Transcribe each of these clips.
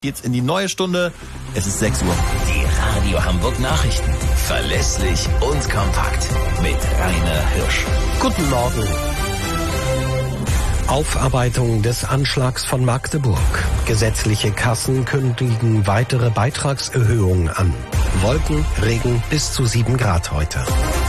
Geht's in die neue Stunde. Es ist 6 Uhr. Die Radio Hamburg Nachrichten. Verlässlich und kompakt. Mit Rainer Hirsch. Guten Morgen. Aufarbeitung des Anschlags von Magdeburg. Gesetzliche Kassen kündigen weitere Beitragserhöhungen an. Wolken, Regen bis zu 7 Grad heute.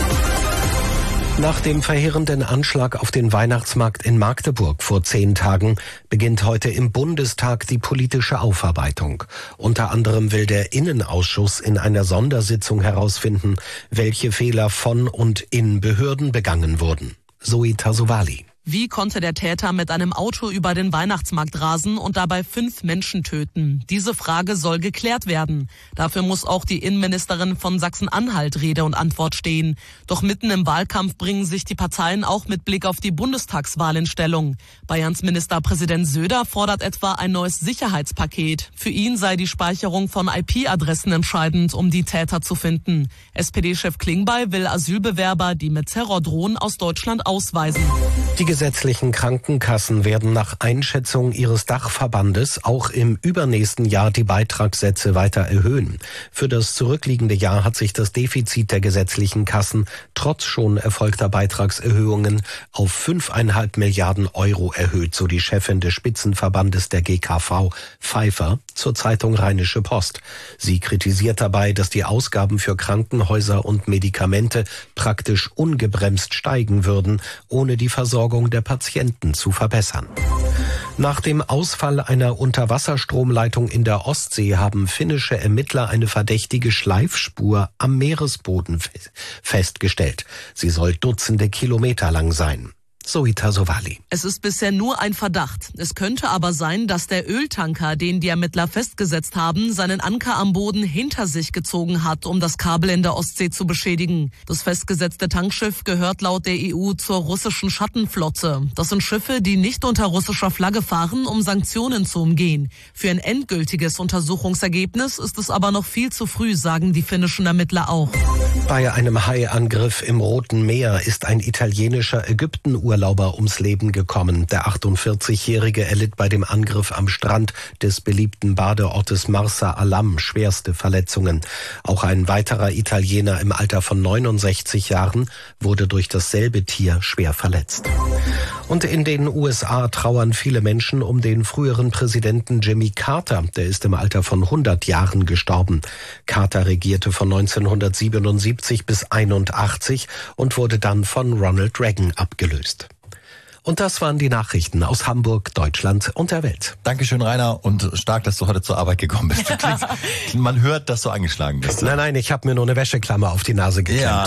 Nach dem verheerenden Anschlag auf den Weihnachtsmarkt in Magdeburg vor 10 Tagen beginnt heute im Bundestag die politische Aufarbeitung. Unter anderem will der Innenausschuss in einer Sondersitzung herausfinden, welche Fehler von und in Behörden begangen wurden. Zoe Tassovali. Wie konnte der Täter mit einem Auto über den Weihnachtsmarkt rasen und dabei 5 Menschen töten? Diese Frage soll geklärt werden. Dafür muss auch die Innenministerin von Sachsen-Anhalt Rede und Antwort stehen. Doch mitten im Wahlkampf bringen sich die Parteien auch mit Blick auf die Bundestagswahl in Stellung. Bayerns Ministerpräsident Söder fordert etwa ein neues Sicherheitspaket. Für ihn sei die Speicherung von IP-Adressen entscheidend, um die Täter zu finden. SPD-Chef Klingbeil will Asylbewerber, die mit Terror drohen, aus Deutschland ausweisen. Die gesetzlichen Krankenkassen werden nach Einschätzung ihres Dachverbandes auch im übernächsten Jahr die Beitragssätze weiter erhöhen. Für das zurückliegende Jahr hat sich das Defizit der gesetzlichen Kassen trotz schon erfolgter Beitragserhöhungen auf 5,5 Milliarden Euro erhöht, so die Chefin des Spitzenverbandes der GKV, Pfeiffer, zur Zeitung Rheinische Post. Sie kritisiert dabei, dass die Ausgaben für Krankenhäuser und Medikamente praktisch ungebremst steigen würden, ohne die Versorgung der Patienten zu verbessern. Nach dem Ausfall einer Unterwasserstromleitung in der Ostsee haben finnische Ermittler eine verdächtige Schleifspur am Meeresboden festgestellt. Sie soll Dutzende Kilometer lang sein. Zoe Tassovali. Es ist bisher nur ein Verdacht. Es könnte aber sein, dass der Öltanker, den die Ermittler festgesetzt haben, seinen Anker am Boden hinter sich gezogen hat, um das Kabel in der Ostsee zu beschädigen. Das festgesetzte Tankschiff gehört laut der EU zur russischen Schattenflotte. Das sind Schiffe, die nicht unter russischer Flagge fahren, um Sanktionen zu umgehen. Für ein endgültiges Untersuchungsergebnis ist es aber noch viel zu früh, sagen die finnischen Ermittler auch. Bei einem Haiangriff im Roten Meer ist ein italienischer Ägyptenurlauber ums Leben gekommen. Der 48-Jährige erlitt bei dem Angriff am Strand des beliebten Badeortes Marsa Alam schwerste Verletzungen. Auch ein weiterer Italiener im Alter von 69 Jahren wurde durch dasselbe Tier schwer verletzt. Und in den USA trauern viele Menschen um den früheren Präsidenten Jimmy Carter. Der ist im Alter von 100 Jahren gestorben. Carter regierte von 1977 bis 1981 und wurde dann von Ronald Reagan abgelöst. Und das waren die Nachrichten aus Hamburg, Deutschland und der Welt. Dankeschön, Rainer, und stark, dass du heute zur Arbeit gekommen bist. Man hört, dass du angeschlagen bist. Nein, ich habe mir nur eine Wäscheklammer auf die Nase geklemmt. Ja.